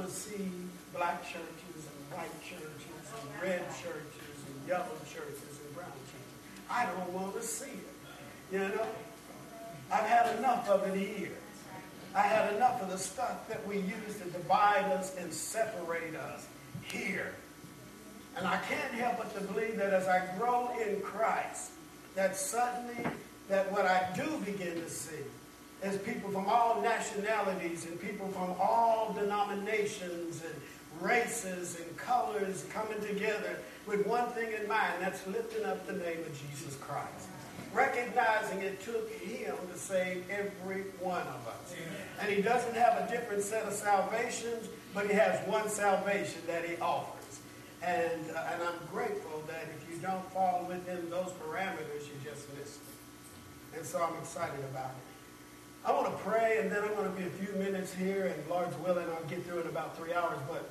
to see black churches and white churches and red churches and yellow churches and brown churches. I don't want to see it. You know? I've had enough of it here. I had enough of the stuff that we use to divide us and separate us here. And I can't help but to believe that as I grow in Christ, that suddenly, that what I do begin to see is people from all nationalities and people from all denominations and races and colors coming together with one thing in mind, that's lifting up the name of Jesus Christ. Recognizing it took him to save every one of us. And he doesn't have a different set of salvations, but he has one salvation that he offers. And I'm grateful that if you don't fall within those parameters, you just missed it. And so I'm excited about it. I want to pray, and then I'm going to be a few minutes here, and Lord's willing, I'll get through in about 3 hours. But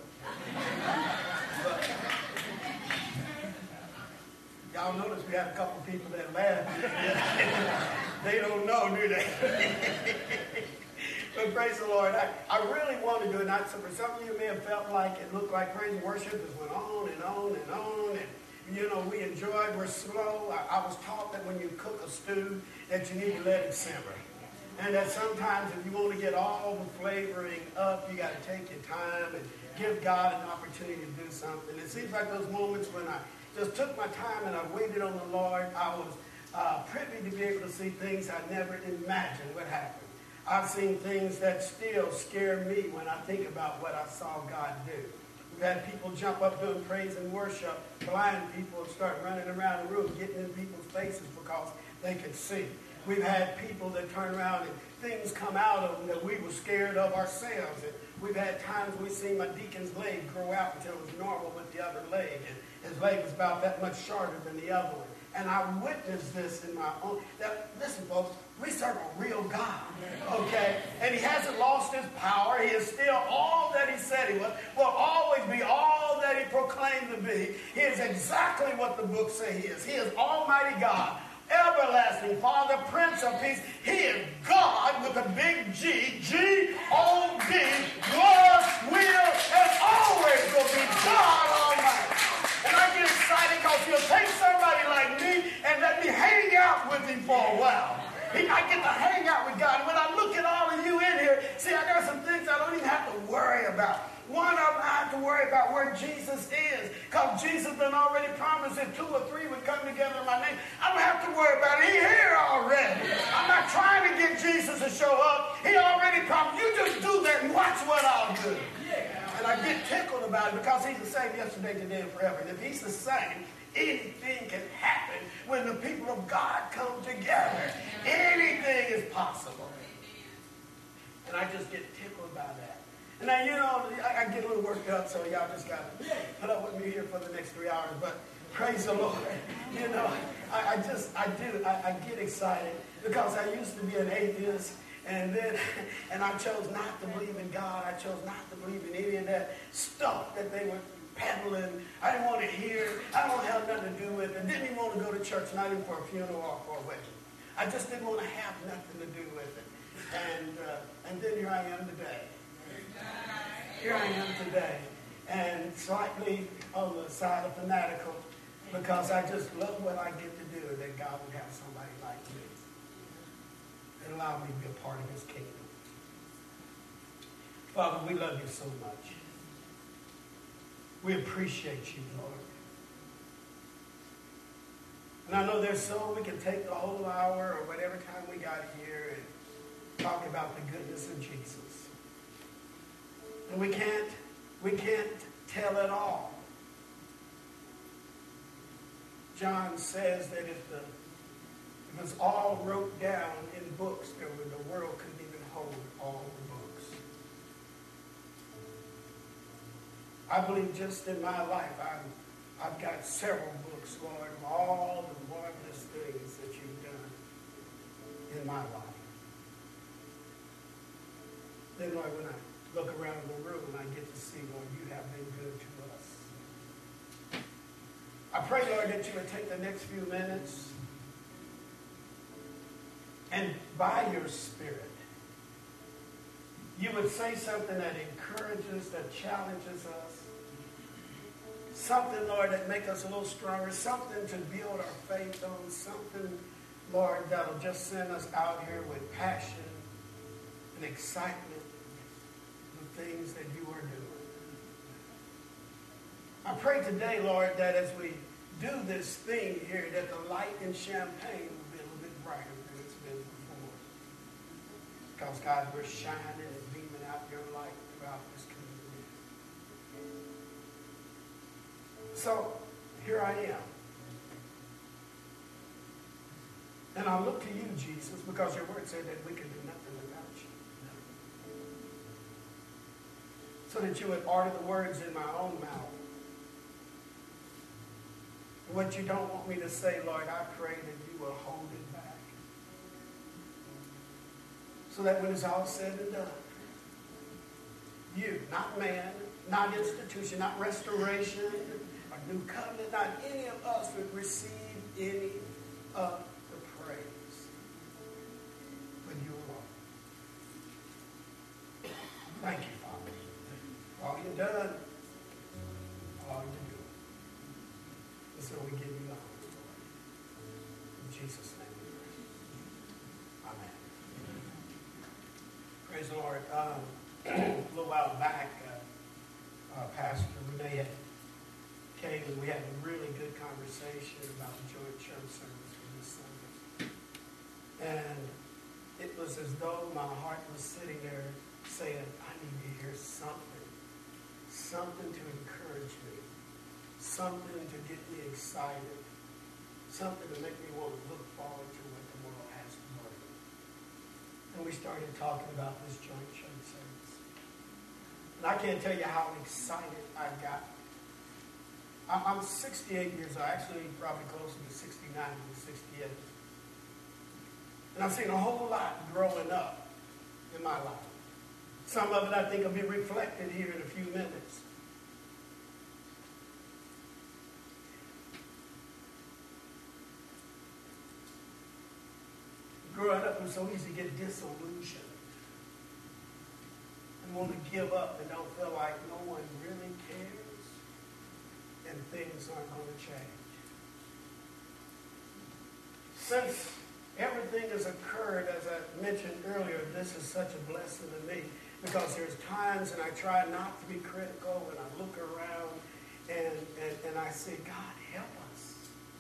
y'all notice we had a couple people that laughed. They don't know, do they? But praise the Lord. I really want to do it. Not for some of you may have felt like it looked like praise and worship just went on and on and on. And, you know, we enjoyed, we're slow. I was taught that when you cook a stew, that you need to let it simmer. And that sometimes if you want to get all the flavoring up, you got to take your time and give God an opportunity to do something. It seems like those moments when I just took my time and I waited on the Lord, I was privy to be able to see things I never imagined would happen. I've seen things that still scare me when I think about what I saw God do. We've had people jump up doing praise and worship, blind people start running around the room, getting in people's faces because they could see. We've had people that turn around and things come out of them that we were scared of ourselves. And we've had times we've seen my deacon's leg grow out until it was normal with the other leg. And his leg was about that much shorter than the other one. And I witnessed this in my own. Listen, folks, we serve a real God, okay? And he hasn't lost his power. He is still all that he said he was. Will always be all that he proclaimed to be. He is exactly what the book says he is. He is Almighty God, everlasting Father, Prince of Peace. He is God with a big G, G-O-D, was, will, and always will be God Almighty. And I get excited because he'll take somebody like me and let me hang out with him for a while. I get to hang out with God. When I look at all of you in here, see, there are some things I don't even have to worry about. One of them I have to worry about where Jesus is, because Jesus done already promised that 2 or 3 would come together in my name. I don't have to worry about it. He's here already. I'm not trying to get Jesus to show up. He already promised. You just do that and watch what I'll do. And I get tickled about it because he's the same yesterday, today, and forever. And if he's the same, anything can happen when the people of God come together. Anything is possible. And I just get tickled by that. And now, you know, I get a little worked up, so y'all just got to put up with me here for the next 3 hours. But praise the Lord. You know, I get excited because I used to be an atheist. And I chose not to believe in God. I chose not to believe in any of that stuff that they were peddling. I didn't want to hear. I don't have nothing to do with it. Didn't even want to go to church, not even for a funeral or for a wedding. I just didn't want to have nothing to do with it. And then here I am today. Here I am today. And slightly on the side of fanatical because I just love what I get to do, that God would have somebody like me and allow me to be a part of his kingdom. Father, we love you so much. We appreciate you, Lord. And I know there's so we can take the whole hour or whatever time we got here and talk about the goodness of Jesus. And we can't tell it all. John says that if it was all wrote down in books, the world couldn't even hold all the books. I believe just in my life, I've got several books, Lord, of all the marvelous things that you've done in my life. Then, Lord, when I look around the room, I get to see, Lord, you have been good to us. I pray, Lord, that you would take the next few minutes and by your Spirit, you would say something that encourages, that challenges us. Something, Lord, that makes us a little stronger. Something to build our faith on. Something, Lord, that'll just send us out here with passion and excitement for things that you are doing. I pray today, Lord, that as we do this thing here, that the light in Champaign will be a little bit brighter than it's been before. Because, God, we're shining and beaming out your light throughout this community. So, here I am. And I look to you, Jesus, because your word said that we can do nothing without you. So that you would order the words in my own mouth. What you don't want me to say, Lord, I pray that you will hold it back. So that when it's all said and done, you, not man, not institution, not restoration, or new covenant, not any of us would receive any of the praise. But you alone. Thank you, Father. For all you've done, all you do. And so we give you the honor, Lord. In Jesus' name we pray. Amen. Praise the Lord. A little while back, Pastor Renee came and we had a really good conversation about the joint church service for this Sunday. And it was as though my heart was sitting there saying, I need to hear something. Something to encourage me. Something to get me excited. Something to make me want to look forward to what tomorrow has to bring. And we started talking about this joint church service. And I can't tell you how excited I got. I'm 68 years old. Actually, probably closer to 69 than 68. And I've seen a whole lot growing up in my life. Some of it I think will be reflected here in a few minutes. Growing up, it was so easy to get disillusioned and want to give up and don't feel like no one really cares and things aren't going to change. Since everything has occurred, as I mentioned earlier, this is such a blessing to me because there's times and I try not to be critical and I look around and I say, God, help us.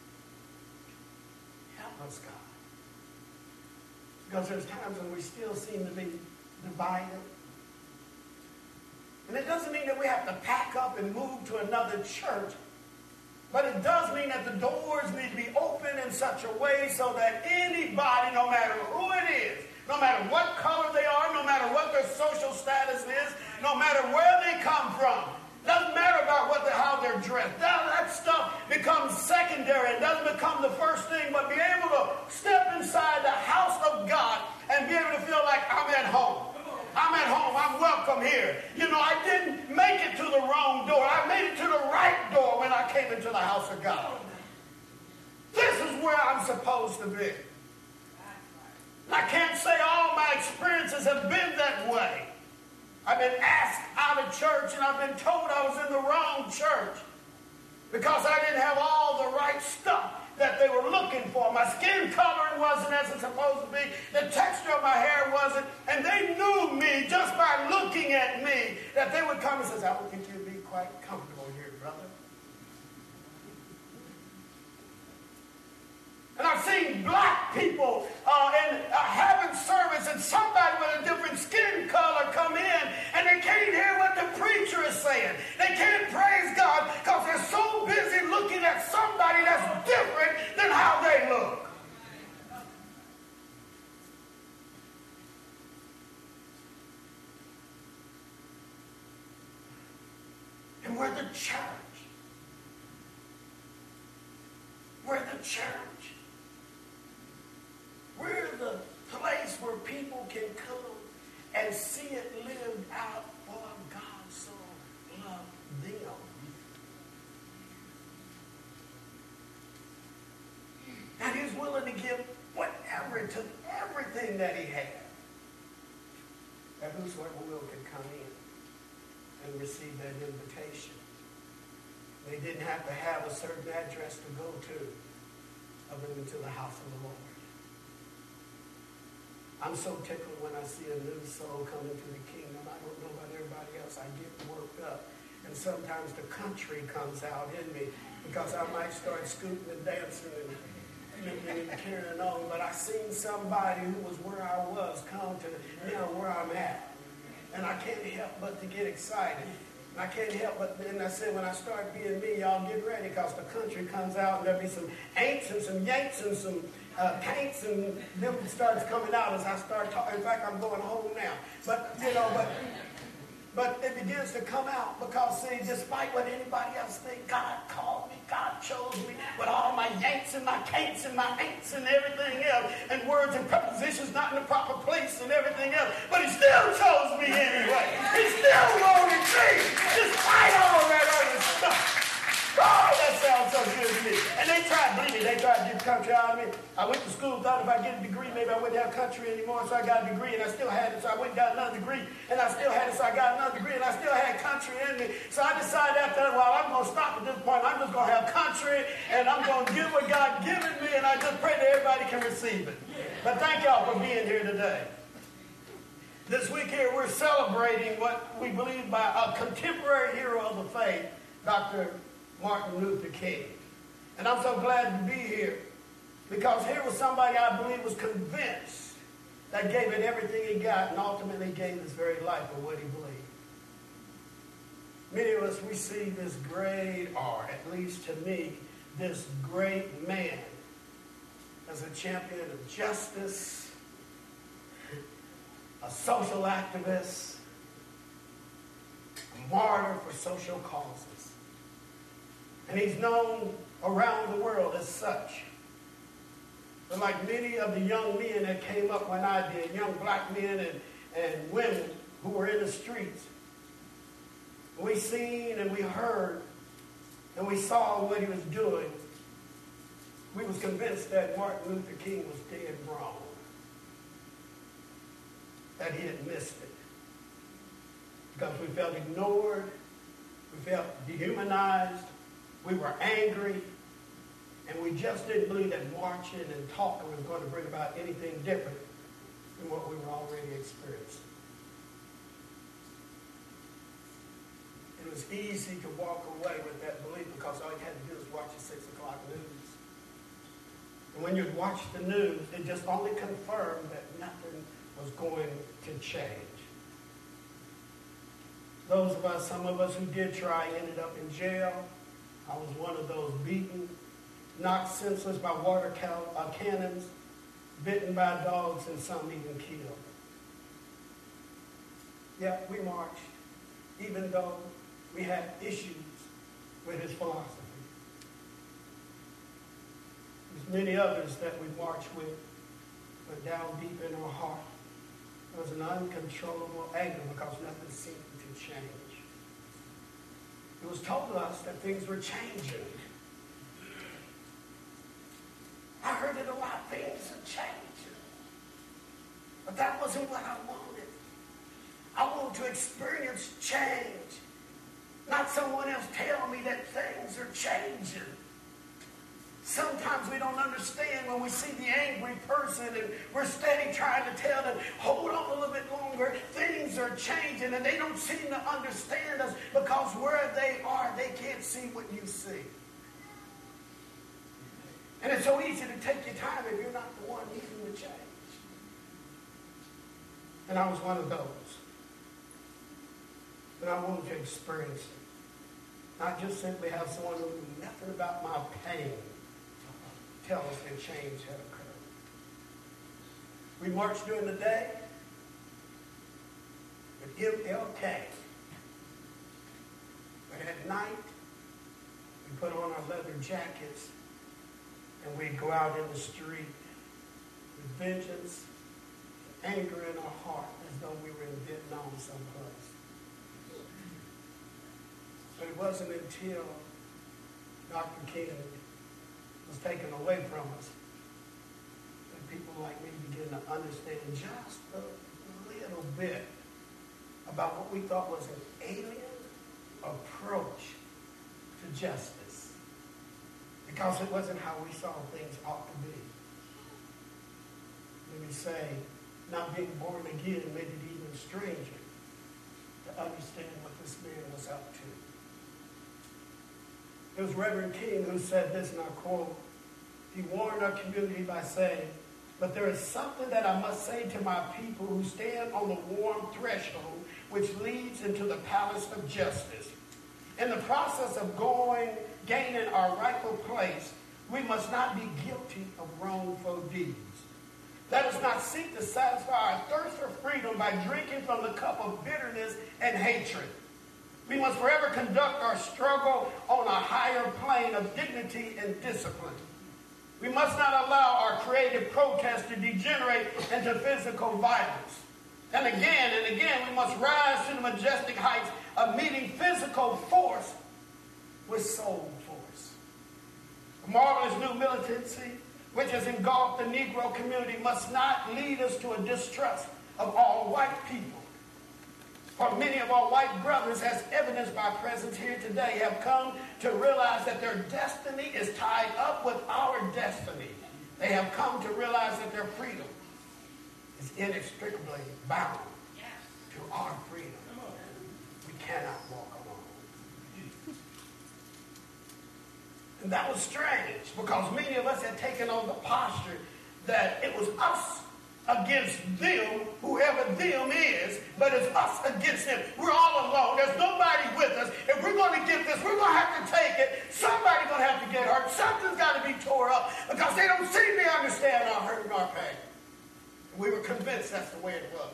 Help us, God. Because there's times when we still seem to be divided. And it doesn't mean that we have to pack up and move to another church. But it does mean that the doors need to be open in such a way so that anybody, no matter who it is, no matter what color they are, no matter what their social status is, no matter where they come from, doesn't matter about how they're dressed. That stuff becomes secondary. It doesn't become the first thing, but be able to step inside the house of God and be able to feel like I'm at home. I'm at home. I'm welcome here. You know, I didn't make it to the wrong door. I made it to the right door when I came into the house of God. This is where I'm supposed to be. I can't say all my experiences have been that way. I've been asked out of church and I've been told I was in the wrong church because I didn't have all the right stuff that they were looking for. My skin color wasn't as it's supposed to be. The texture of my hair wasn't. And they knew me just by looking at me that they would come and say, I don't think you'd be quite comfortable here, brother. And I've seen black people having service and somebody with a different skin color come in and they can't hear what the preacher is saying. They can't praise God because they're so busy looking at somebody that's different than how they look. And we're the church. We're the church. We're the place where people can come and see it lived out for God so loved them. And he's willing to give whatever to everything that he had. That whosoever will receive that invitation. They didn't have to have a certain address to go to other than to the house of the Lord. I'm so tickled when I see a new soul come into the kingdom. I don't know about everybody else. I get worked up. And sometimes the country comes out in me because I might start scooting and dancing and carrying on. But I seen somebody who was where I was come to now where I'm at. And I can't help but to get excited. And I can't help but, then I said, when I start being me, y'all get ready because the country comes out and there'll be some ain'ts and some yanks and some paints and them starts coming out as I start talking. In fact, I'm going home now. But, but it begins to come out because, see, despite what anybody else thinks, God called me, God chose me with all my yanks and my can'ts and my ain'ts and everything else, and words and prepositions not in the proper place and everything else. But he still chose me anyway. He still wanted me despite all that other stuff. Oh, that sounds so good to me. And they tried, believe me, they tried to get the country out of me. I went to school, thought if I get a degree, maybe I wouldn't have country anymore, so I got a degree, and I still had it, so I went and got another degree, and I still had it, so I got another degree, and I still had country in me. So I decided after that, well, I'm going to stop at this point. I'm just going to have country, and I'm going to give what God given me, and I just pray that everybody can receive it. But thank y'all for being here today. This week here, we're celebrating what we believe by a contemporary hero of the faith, Dr. Martin Luther King. And I'm so glad to be here because here was somebody I believe was convinced that gave it everything he got and ultimately gave his very life for what he believed. Many of us, we see this great, or at least to me, this great man as a champion of justice, a social activist, a martyr for social causes. And he's known around the world as such. But like many of the young men that came up when I did, young black men and women who were in the streets, we seen and we heard and we saw what he was doing. We was convinced that Martin Luther King was dead wrong, that he had missed it. Because we felt ignored, we felt dehumanized, we were angry, and we just didn't believe that marching and talking was going to bring about anything different than what we were already experiencing. It was easy to walk away with that belief because all you had to do was watch the 6 o'clock news. And when you'd watch the news, it just only confirmed that nothing was going to change. Those of us, some of us who did try, ended up in jail. I was one of those beaten, knocked senseless by water cannons, bitten by dogs, and some even killed. Yet we marched, even though we had issues with his philosophy. There's many others that we marched with, but down deep in our heart, there was an uncontrollable anger because nothing seemed to change. It was told us that things were changing. I heard it a lot, things are changing. But that wasn't what I wanted. I wanted to experience change, not someone else tell me that things are changing. Sometimes we don't understand when we see the angry person and we're steady trying to tell them, hold on a little bit longer, things are changing, and they don't seem to understand us because where they are, they can't see what you see. And it's so easy to take your time if you're not the one needing the change. And I was one of those. But I wanted to experience it. Not just simply have someone who knew nothing about my pain tell us that change had occurred. We marched during the day with MLK. But at night, we put on our leather jackets and we'd go out in the street with vengeance, anger in our heart, as though we were in Vietnam someplace. But it wasn't until Dr. King was taken away from us that people like me began to understand just a little bit about what we thought was an alien justice. Because it wasn't how we saw things ought to be. Let me say, not being born again made it even stranger to understand what this man was up to. It was Reverend King who said this, and I quote, he warned our community by saying, "But there is something that I must say to my people who stand on the warm threshold which leads into the palace of justice. In the process of gaining our rightful place, we must not be guilty of wrongful deeds. Let us not seek to satisfy our thirst for freedom by drinking from the cup of bitterness and hatred. We must forever conduct our struggle on a higher plane of dignity and discipline. We must not allow our creative protest to degenerate into physical violence. And again, we must rise to the majestic heights of meeting physical force with soul force. The marvelous new militancy which has engulfed the Negro community must not lead us to a distrust of all white people. For many of our white brothers, as evidenced by presence here today, have come to realize that their destiny is tied up with our destiny. They have come to realize that their freedom is inextricably bound to our freedom. We cannot walk alone. And that was strange because many of us had taken on the posture that it was us against them, whoever them is, but it's us against them. We're all alone. There's nobody with us. If we're going to get this, we're going to have to take it. Somebody's going to have to get hurt. Something's got to be tore up because they don't seem to understand our hurt and our pain. And we were convinced that's the way it was.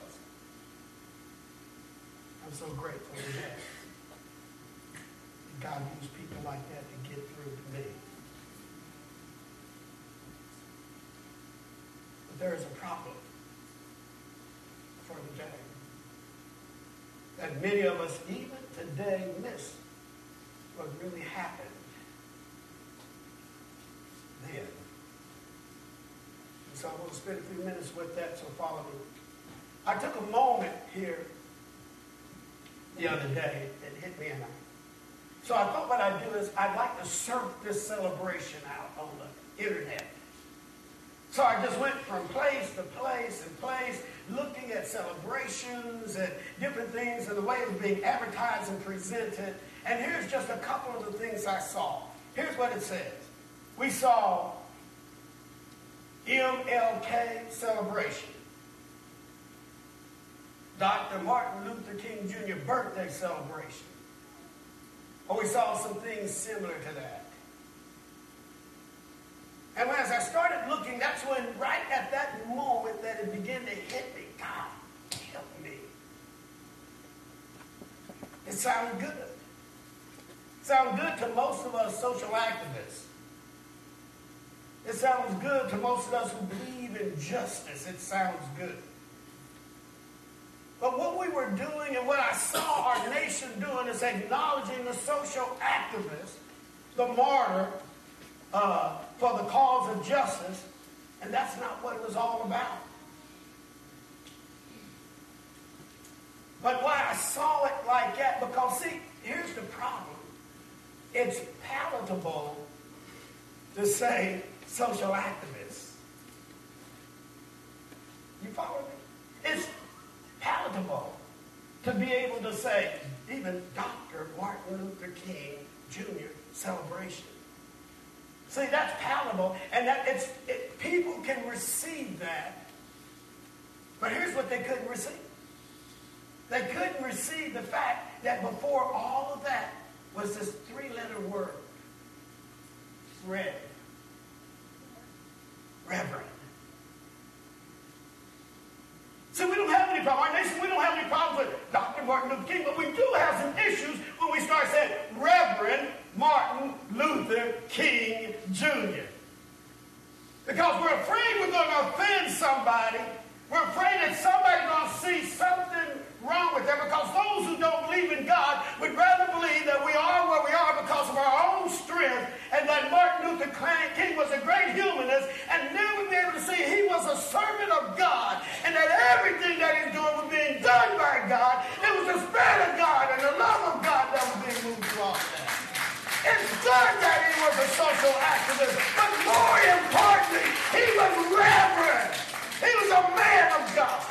I'm so grateful for that. God used people like that to get through to me. But there is a problem for the day. That many of us even today miss what really happened then. And so I want to spend a few minutes with that, so follow me. I took a moment here the other day that hit me in the eye. So I thought what I'd do is I'd like to surf this celebration out on the internet. So I just went from place to place and place, looking at celebrations and different things and the way it was being advertised and presented. And here's just a couple of the things I saw. Here's what it says. We saw MLK celebration. Dr. Martin Luther King Jr. birthday celebration. Or we saw some things similar to that. And as I started looking, that's when, right at that moment, that it began to hit me. God, help me. It sounded good. It sounded good to most of us social activists. It sounds good to most of us who believe in justice. It sounds good. But what we were doing and what I saw our nation doing is acknowledging the social activist, the martyr, for the cause of justice, and that's not what it was all about. But why I saw it like that, because see, here's the problem. It's palatable to say social activists. You follow me? It's palatable to be able to say, even Dr. Martin Luther King Jr. celebration. See, that's palatable, and people can receive that. But here's what they couldn't receive. They couldn't receive the fact that before all of that was this three-letter word. Reverend. So we don't have any problem. Our nation, we don't have any problems with Dr. Martin Luther King, but we do have some issues when we start saying Reverend Martin Luther King Jr. Because we're afraid we're going to offend somebody. We're afraid that somebody's going to see something wrong with them, because those who don't believe in God would rather believe that we are where we are because of our own strength, and that Martin Luther good that he was a social activist, but more importantly, he was reverent. He was a man of God.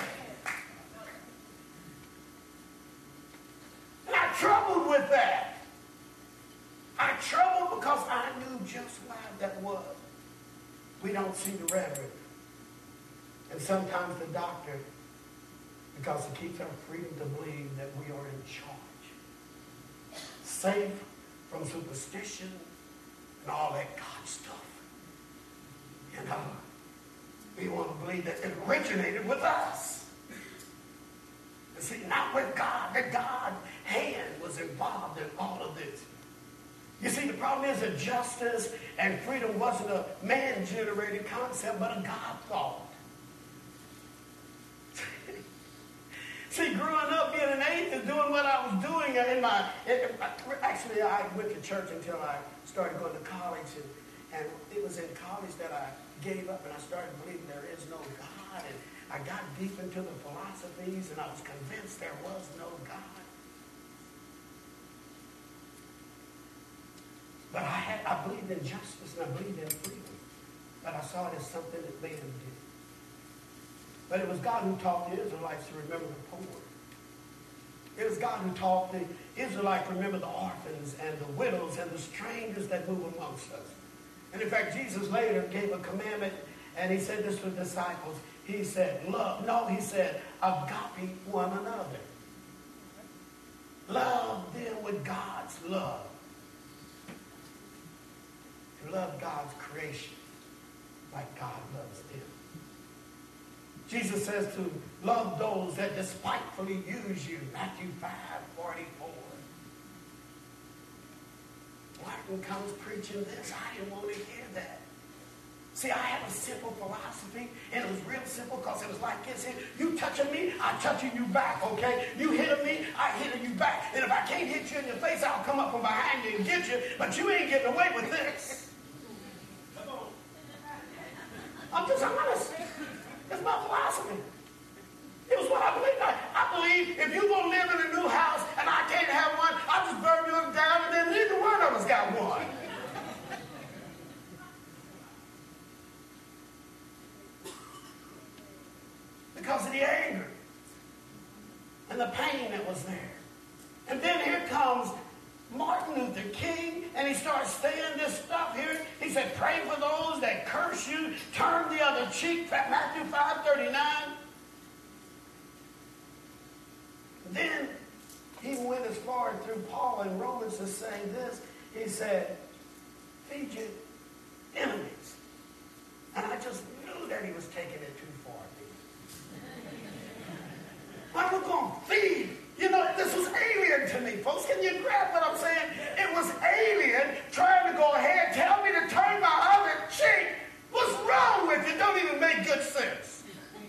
And I troubled with that. I troubled because I knew just why that was. We don't see the reverend. And sometimes the doctor, because it keeps our freedom to believe that we are in charge. Safe from superstition and all that God stuff. You know, we want to believe that it originated with us. And see, not with God. The God hand was involved in all of this. You see, the problem is that justice and freedom wasn't a man-generated concept, but a God thought. See, growing up, being an atheist, doing what I was doing actually, I went to church until I started going to college, and it was in college that I gave up, and I started believing there is no God, and I got deep into the philosophies, and I was convinced there was no God. But I believed in justice, and I believed in freedom, but I saw it as something that man did. But it was God who taught the Israelites to remember the poor. It was God who taught the Israelites to remember the orphans and the widows and the strangers that move amongst us. And in fact, Jesus later gave a commandment, and he said this to the disciples. He said, love. No, he said, agape one another. Love them with God's love. To love God's creation like God loves them. Jesus says to love those that despitefully use you. Matthew 5:44. Martin comes preaching this. I didn't want to hear that. See, I have a simple philosophy, and it was real simple because it was like this. You touching me, I'm touching you back, okay? You hitting me, I hitting you back. And if I can't hit you in your face, I'll come up from behind you and get you, but you ain't getting away with this. I'm just honest. It's my philosophy. It was what I believed. I believe if you're going to live in a new house and I can't have one, I'll just burn yours down and then neither one of us got one. Because of the anger and the pain that was there. And then here comes Martin Luther King, and he starts saying this stuff here. He said, pray for those that curse you, turn the other cheek, Matthew 5:39. Then he went as far through Paul in Romans to say this. He said, feed your enemies. And I just knew that he was taking it too far. I'm not going to feed. You know, this was alien to me, folks. Can you grab what I'm saying? It was alien trying to go ahead, tell me to turn my other cheek. What's wrong with you? Don't even make good sense.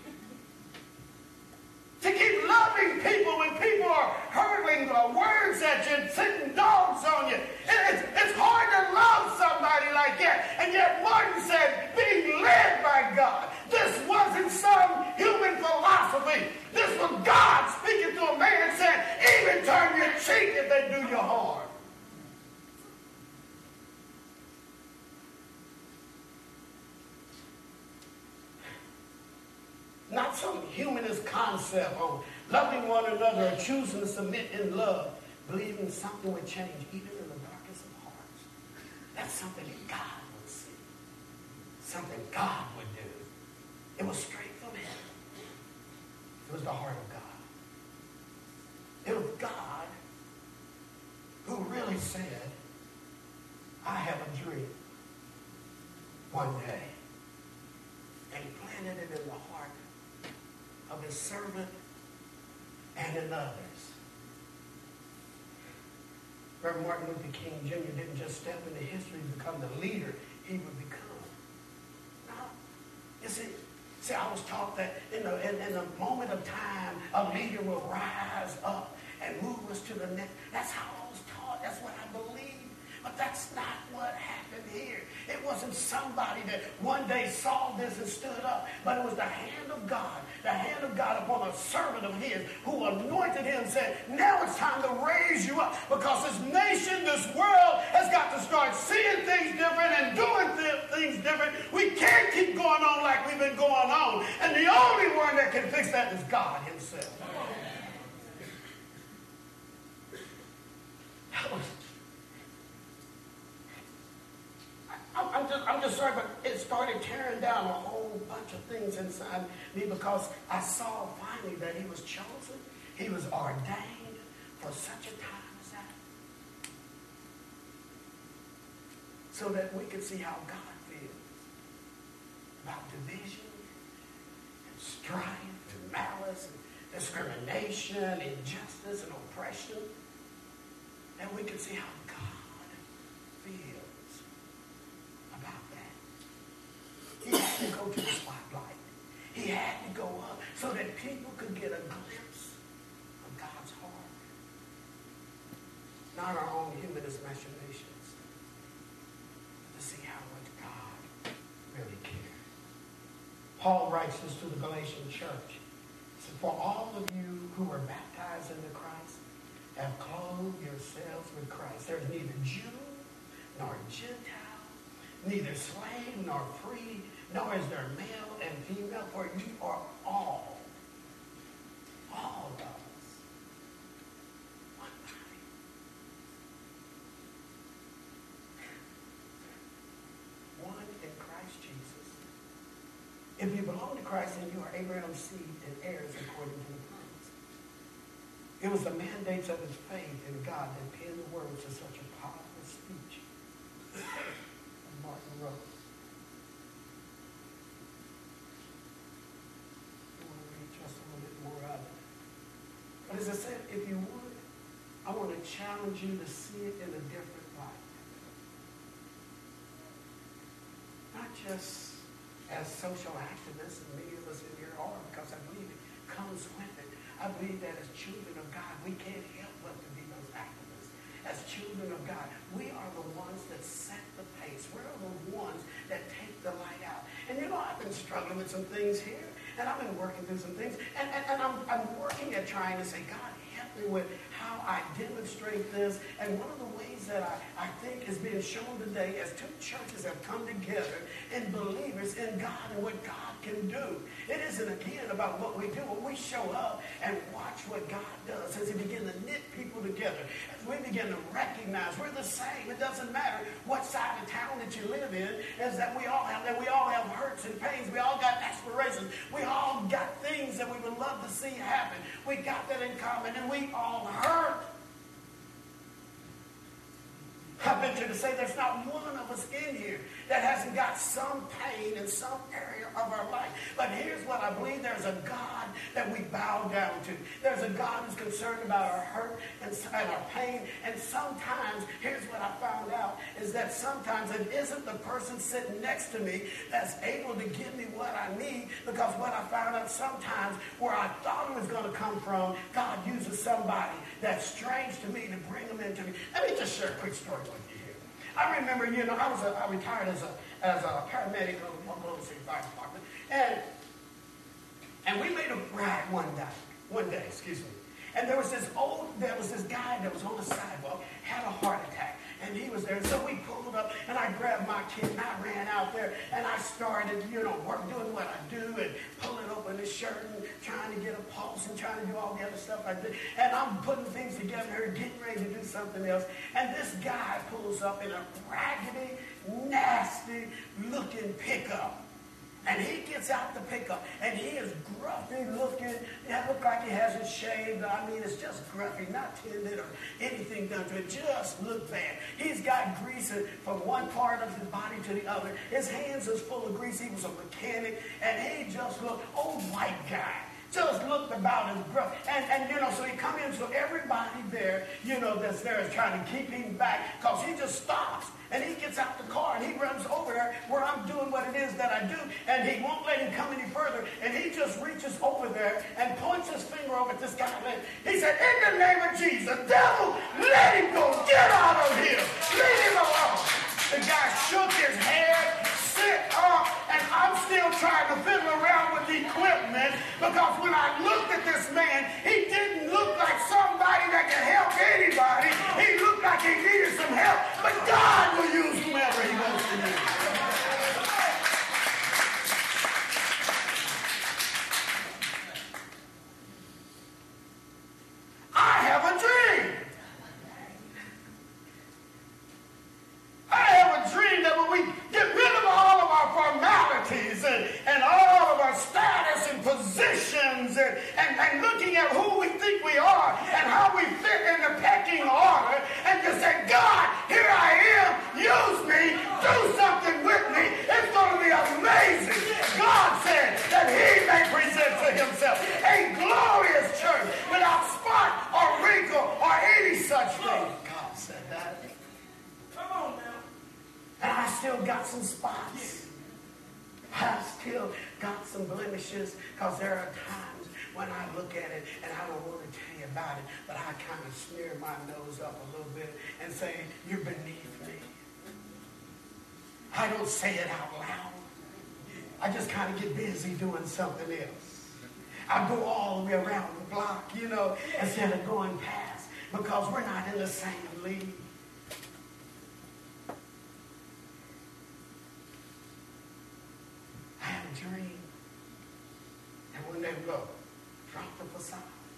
To keep loving people when people are hurling words at you and sitting dogs on you. It's hard to love somebody like that. And yet Martin said, being led by God. This wasn't some human philosophy. This was God speaking to a man saying, even turn your cheek if they do you harm. Not some humanist concept on loving one another or choosing to submit in love, believing something would change even in the darkest of hearts. That's something that God would see. Something God would do. It was straight from heaven. It was the heart of God. It was God who really said, I have a dream one day. And he planted it in the heart of his servant and in others. Reverend Martin Luther King Jr. didn't just step into history to become the leader he would become. No. You see, I was taught that in a moment of time, a leader will rise up and move us to the next. That's how I was taught. That's what I believe. But that's not what happened here. It wasn't somebody that one day saw this and stood up, but it was the hand of God upon a servant of his who anointed him and said, now it's time to raise you up, because this nation, this world has got to start seeing things different and doing things different. We can't keep going on like we've been going on. And the only one that can fix that is God himself. I'm just sorry, but it started tearing down a whole bunch of things inside me, because I saw finally that he was chosen. He was ordained for such a time as that. So that we can see how God feels about division and strife and malice and discrimination, injustice and oppression. And we can see how God feels about that. He had to go to the spotlight. He had to go up so that people could get a glimpse of God's heart. Not our own humanist machinations, but to see how much God really cared. Paul writes this to the Galatian church. He said, for all of you who were baptized into Christ have clothed yourselves with Christ. There's neither Jew nor Gentile, neither slave nor free, nor is there male and female, for you are all of us, one body. One in Christ Jesus. If you belong to Christ, then you are Abraham's seed and heirs according to the promise. It was the mandates of his faith in God that penned the words to such a powerful speech of Martin wrote. I want to read just a little bit more of it. But as I said, if you would, I want to challenge you to see it in a different light. Not just as social activists, and many of us in here are, because I believe it comes with it. I believe that as children of God, we can't help but to be those activists. As children of God, we are the ones that set the pace. We're the ones that take the light out. And you know, I've been struggling with some things here, and I've been working through some things, and I'm working at trying to say, God, help me with how I demonstrate this. And one of the ways that I think is being shown today as two churches have come together and believers in God and what God can do. It isn't, again, about what we do. When we show up and watch what God does as he begins to knit people together, as we begin to recognize we're the same. It doesn't matter what side of town that you live in, is that we all have hurts and pains. We all got aspirations. We all got things that we would love to see happen. We got that in common, and we all hurt. I venture to say there's not one of us in here that hasn't got some pain in some area of our life. But here's what I believe. There's a God that we bow down to. There's a God who's concerned about our hurt and our pain. And sometimes, here's what I found out, is that sometimes it isn't the person sitting next to me that's able to give me what I need, because what I found out sometimes, where I thought it was going to come from, God uses somebody that's strange to me to bring them into me. Let me just share a quick story with you here. I remember, I retired as a paramedic in the Oklahoma City Fire Department, and we made a ride one day, and there was this guy that was on the sidewalk, had a heart attack, and he was there. And so we pulled up, and I grabbed my kid, and I ran out there, and I started, doing what I do, and pulling open his shirt, and trying to get a pulse, and trying to do all the other stuff I did. And I'm putting things together, getting ready to do something else. And this guy pulls up in a raggedy, nasty-looking pickup. And he gets out the pickup, and he is gruffy looking. It looks like he hasn't shaved. I mean, it's just gruffy, not tended or anything done to it. Just look bad. He's got grease from one part of his body to the other. His hands is full of grease. He was a mechanic, and he just looked, old white guy. Just looked about as gruff. And so he come in, so everybody there, that's there is trying to keep him back, because he just stops. And he gets out the car, and he runs over there where I'm doing what it is that I do, and he won't let him come any further. And he just reaches over there and points his finger over at this guy. He said, in the name of Jesus, devil, let him go. Get out of here. Leave him said that. Come on now. And I still got some spots. I still got some blemishes because there are times when I look at it and I don't want to tell you about it, but I kind of smear my nose up a little bit and say, you're beneath me. I don't say it out loud. I just kind of get busy doing something else. I go all the way around the block, instead of going past, because we're not in the same league. I have a dream. And when they go, drop the facade.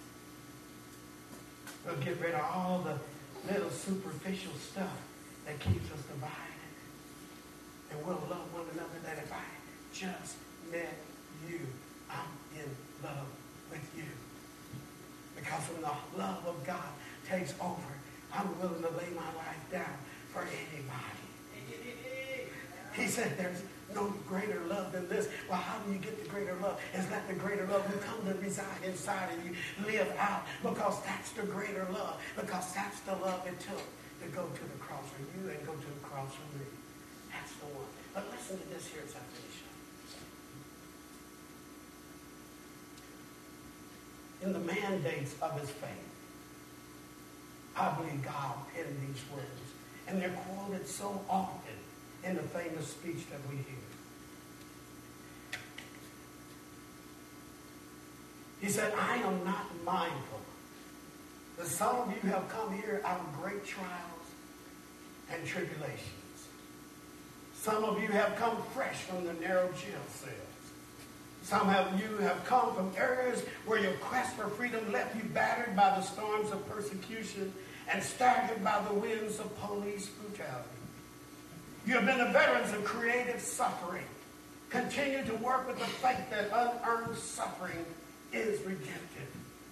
We'll get rid of all the little superficial stuff that keeps us divided. And we'll love one another that if I just met you, I'm in love with you. Because when the love of God takes over, I'm willing to lay my life down for anybody. He said there's no greater love than this. Well, how do you get the greater love? Is that the greater love will come to reside inside of you, live out, because that's the greater love, because that's the love it took to go to the cross for you and go to the cross for me. That's the one. But listen to this here as I finish up. In the mandates of his faith, I believe God penned these words, and they're quoted so often in the famous speech that we hear. He said, I am not mindful that some of you have come here out of great trials and tribulations. Some of you have come fresh from the narrow jail cells. Some of you have come from areas where your quest for freedom left you battered by the storms of persecution and staggered by the winds of police brutality. You have been the veterans of creative suffering. Continue to work with the faith that unearned suffering is redemptive.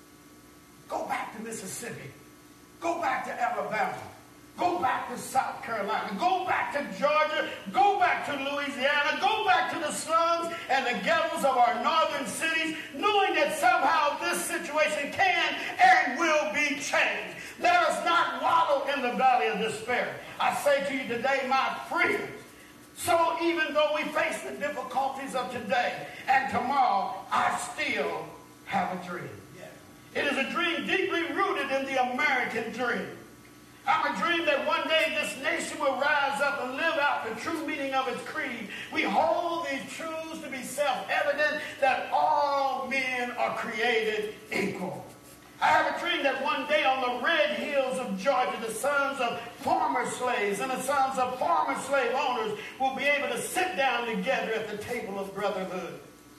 Go back to Mississippi. Go back to Alabama. Go back to South Carolina. Go back to Georgia. Go back to Louisiana. Go back to the slums and the ghettos of our northern cities, knowing that somehow this situation can and will be changed. Let us not wallow in the valley of despair. I say to you today, my friends, so even though we face the difficulties of today and tomorrow, I still have a dream. It is a dream deeply rooted in the American dream. I'm a dream that one day this nation will rise up and live out the true meaning of its creed. We hold these truths to be self-evident that all men are created equal. I have a dream that one day on the red hills of Georgia, the sons of former slaves and the sons of former slave owners will be able to sit down together at the table of brotherhood.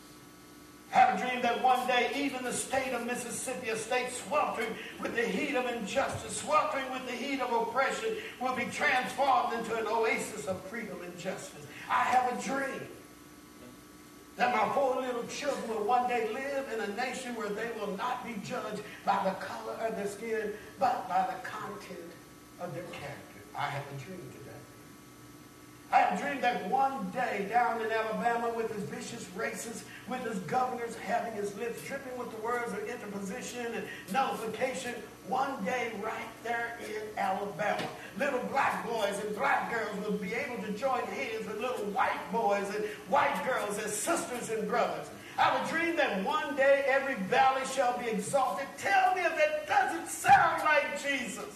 I have a dream that one day even the state of Mississippi, a state sweltering with the heat of injustice, sweltering with the heat of oppression, will be transformed into an oasis of freedom and justice. I have a dream that my 4 little children will one day live in a nation where they will not be judged by the color of their skin, but by the content of their character. I have a dream today. I have a dream that one day down in Alabama with his vicious racists, with his governors having his lips dripping with the words of interposition and nullification, one day right there in Alabama, little black boys and black girls will be able to join hands with little white boys and white girls as sisters and brothers. I have a dream that one day every valley shall be exalted. Tell me if it doesn't sound like Jesus.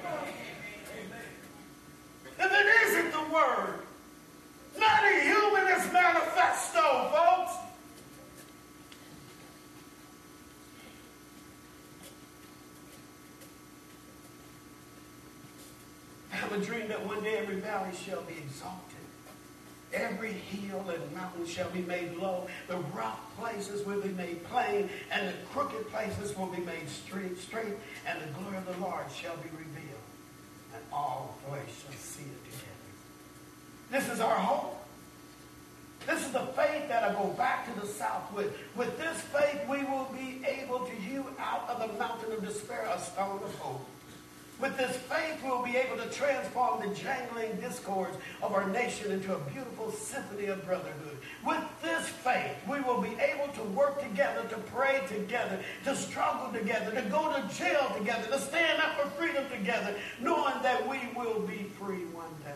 If it isn't the word, not a humanist manifesto, folks. I have a dream that one day every valley shall be exalted. Every hill and mountain shall be made low. The rough places will be made plain, and the crooked places will be made straight, and the glory of the Lord shall be revealed, and all flesh shall see it together. This is our hope. This is the faith that I go back to the south with. With this faith, we will be able to hew out of the mountain of despair a stone of hope. With this faith, we'll be able to transform the jangling discords of our nation into a beautiful symphony of brotherhood. With this faith, we will be able to work together, to pray together, to struggle together, to go to jail together, to stand up for freedom together, knowing that we will be free one day.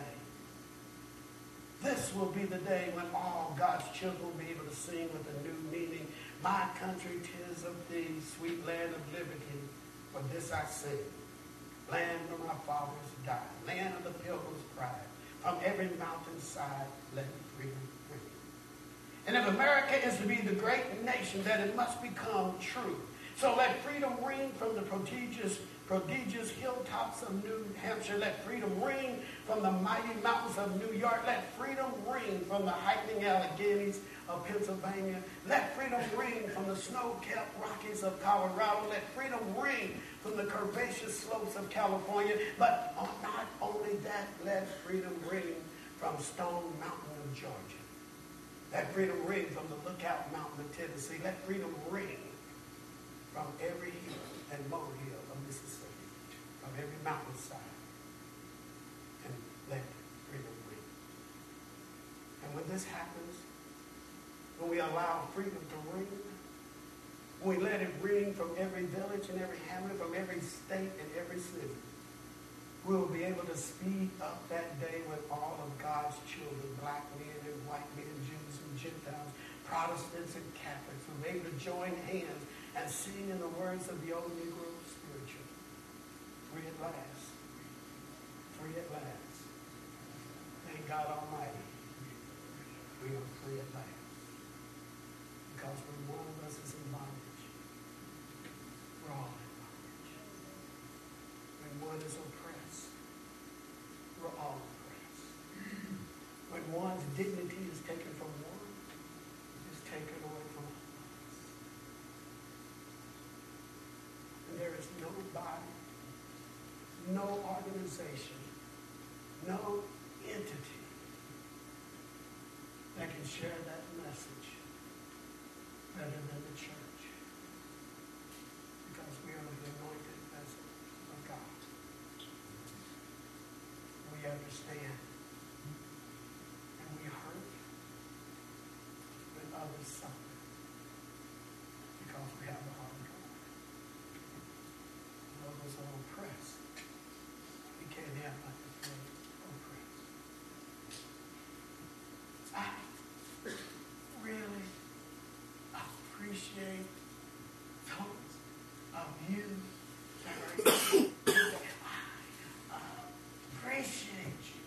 This will be the day when all God's children will be able to sing with a new meaning. My country, 'tis of thee, sweet land of liberty, for this I sing. Land where my fathers died, land of the pilgrim's pride. From every mountainside, let freedom ring. And if America is to be the great nation, then it must become true. So let freedom ring from the prodigious hilltops of New Hampshire. Let freedom ring from the mighty mountains of New York. Let freedom ring from the hiking Alleghenies of Pennsylvania. Let freedom ring from the snow-capped Rockies of Colorado. Let freedom ring from the curvaceous slopes of California. But not only that, let freedom ring from Stone Mountain of Georgia. Let freedom ring from the Lookout Mountain of Tennessee. Let freedom ring from every hill and molehill of Mississippi, from every mountainside, and let freedom ring. And when this happens, when we allow freedom to ring, when we let it ring from every village and every hamlet, from every state and every city, we will be able to speed up that day when all of God's children, black men and white men, Jews and Gentiles, Protestants and Catholics, will be able to join hands and sing in the words of the old Negro spiritual. Free at last. Free at last. Thank God Almighty. We are free at last. Because when one of us is in bondage, we're all in bondage. When one is oppressed, we're all oppressed. When one's dignity is taken from one, it's taken away from all. There is no body, no organization, no entity that can share that message better than the church. Because we are the anointed vessel of God. We understand and we hurt when others suffer because we have the heart of God. Those are oppressed. We can't have like the feel oppressed. I really appreciate those of you that are I appreciate you.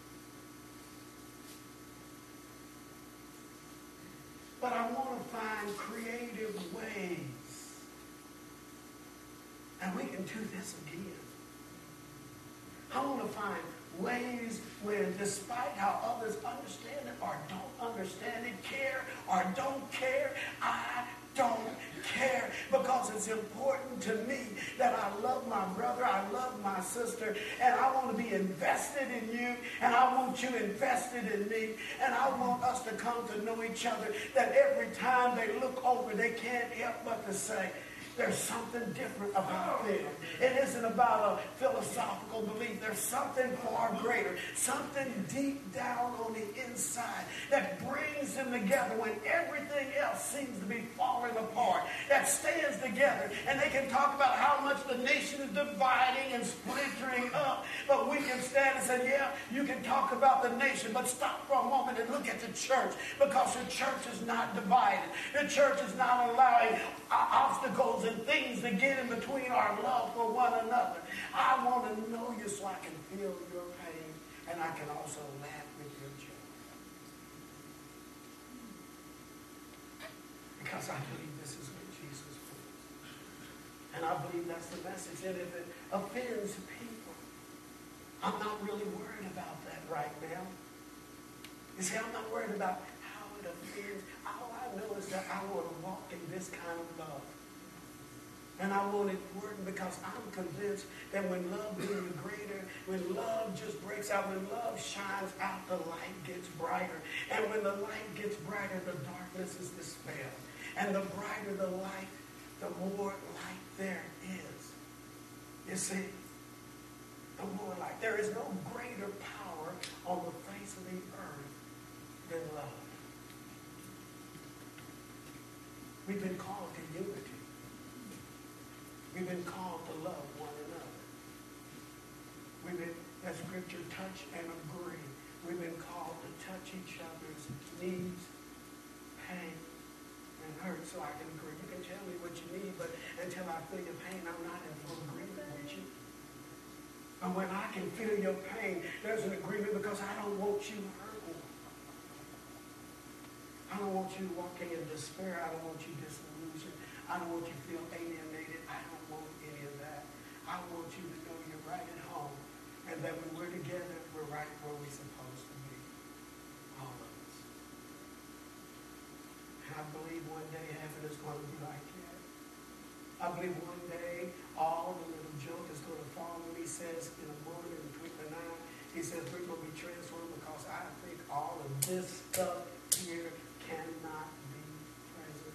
But I want to find creative ways. And we can do this again. I want to find ways when, despite how others understand it or don't understand it, care or don't care, I don't care, because it's important to me that I love my brother, I love my sister, and I want to be invested in you, and I want you invested in me, and I want us to come to know each other, that every time they look over, they can't help but to say, there's something different about them. It isn't about a philosophical belief. There's something far greater, something deep down on the inside that brings them together when everything else seems to be falling apart, that stands together. And they can talk about how much the nation is dividing and splintering up, but we can stand and say, yeah, you can talk about the nation, but stop for a moment and look at the church, because the church is not divided. The church is not allowing obstacles and things to get in between our love for one another. I want to know you so I can feel your pain, and I can also laugh with your joy. Because I believe this is what Jesus wants. And I believe that's the message. And if it offends people, I'm not really worried about that right now. You see, I'm not worried about how it offends. All I know is that I want to walk in this kind of love. And I want it working because I'm convinced that when love being greater, when love just breaks out, when love shines out, the light gets brighter. And when the light gets brighter, the darkness is dispelled. And the brighter the light, the more light there is. You see, No more life. There is no greater power on the face of the earth than love. We've been called to unity. We've been called to love one another. We've been, as scripture, touch and agree. We've been called to touch each other's needs, pain, and hurt so I can agree. You can tell me what you need, but until I feel your pain, I'm not in full agreement with you. And when I can feel your pain, there's an agreement because I don't want you hurting. I don't want you walking in despair. I don't want you disillusioned. I don't want you to feel alienated. I don't want any of that. I want you to know you're right at home and that when we're together, we're right where we're supposed to be. All of us. And I believe one day heaven is going to be like that. I believe one day all the little junk is going to fall when he says in the morning, in the twinkling of an eye, he says we're going to be transformed because I think all of this stuff here cannot be present.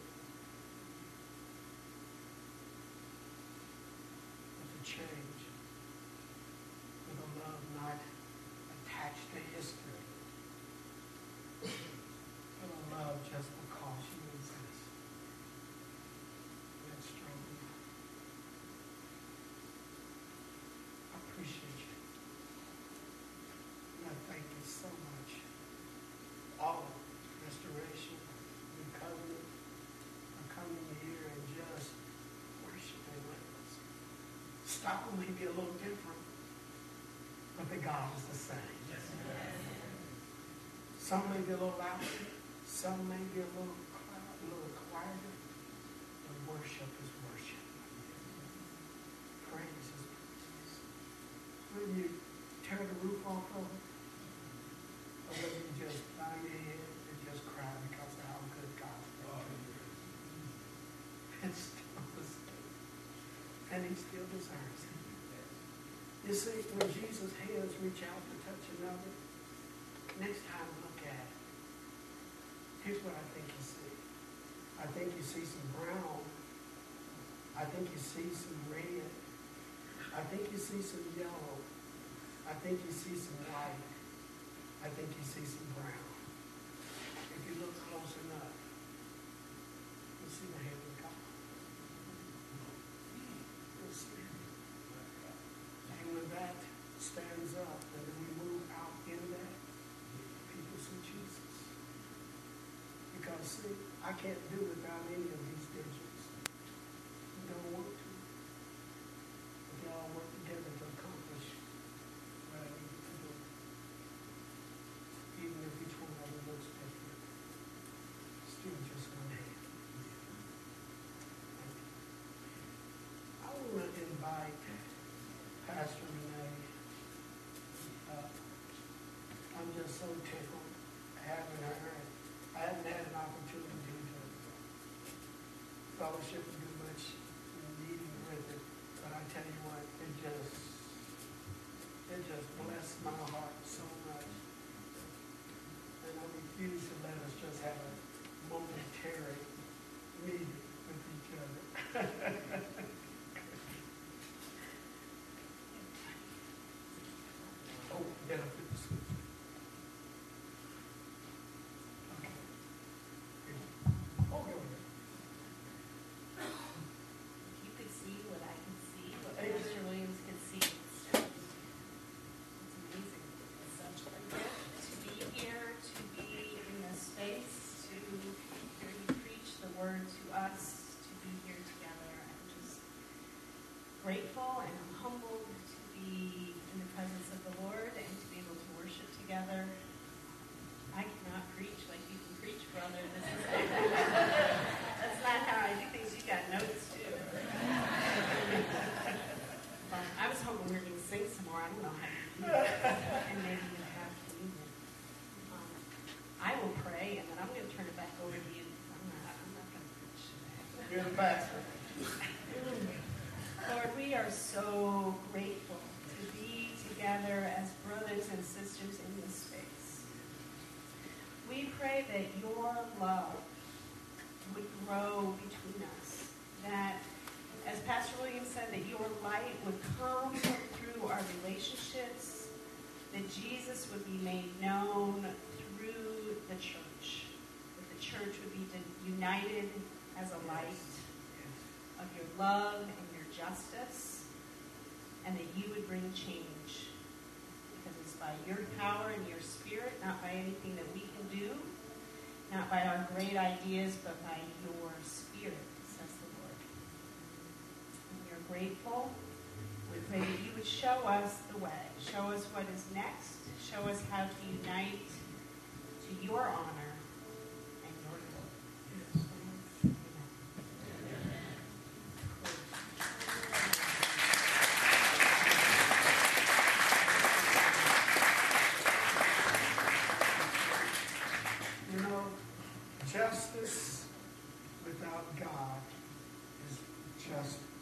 But to change with a love not attached to history, but a love just because you exist. That's strong enough. I appreciate you. And I thank you so much. All of restoration, new covenant, for coming here and just worshiping with us. Style may be a little different, but the God is the same. Yes. Some may be a little louder, some may be a little quieter, but worship is worship. Praise is praise. When you tear the roof off of it, or whether you just bow your head and just cry because of how good God's been. It's still the same. And he still desires it. You see, when Jesus' hands reach out to touch another, next time look at it. Here's what I think you see. I think you see some brown. I think you see some red. I think you see some yellow. I think you see some white. I think you see some brown. If you look close enough, you'll see the hand of God. You'll see it. And when that stands up, and then we move out in that, people see Jesus. Because, see, I can't do without any of these digits. I don't want to. But they all work together to accomplish what I need to do. Even if each one of them looks different, still just one hand. I want to invite Pastor Renee up. I'm just so tickled having her. I haven't had an opportunity to fellowship and do much meeting with it, but I tell you what, it just blessed my heart so much. And I refuse to let us just have a momentary meeting with each other. Oh, yeah, put the scripture. Okay. Oh, here we go. You could see what I can see, what Hey. Pastor Williams can see. It's amazing. It's such a gift to be here, to be in this space, to hear you preach the word to us, to be here together. I'm just grateful and I'm humbled to be in the presence of the Lord and to be able to worship together. I cannot preach like you can preach, brother. That's not how I do things. You got notes too. I was hoping we were going to sing some more. I don't know how to do that. And maybe you'll have communion. I will pray, and then I'm going to turn it back over to you. I'm not going to preach today. You're the pastor. Lord, we are so grateful to be together as brothers and sisters in this space. We pray that your love would grow between us, that as Pastor Williams said, that your light would come through our relationships, that Jesus would be made known through the church, that the church would be united as a light of your love and your justice, and that you would bring change. Because it's by your power and your spirit, not by anything that we can do, not by our great ideas, but by your spirit, says the Lord. And we are grateful. We pray that you would show us the way, show us what is next, show us how to unite to your honor and your glory. Amen. You know, justice without God is just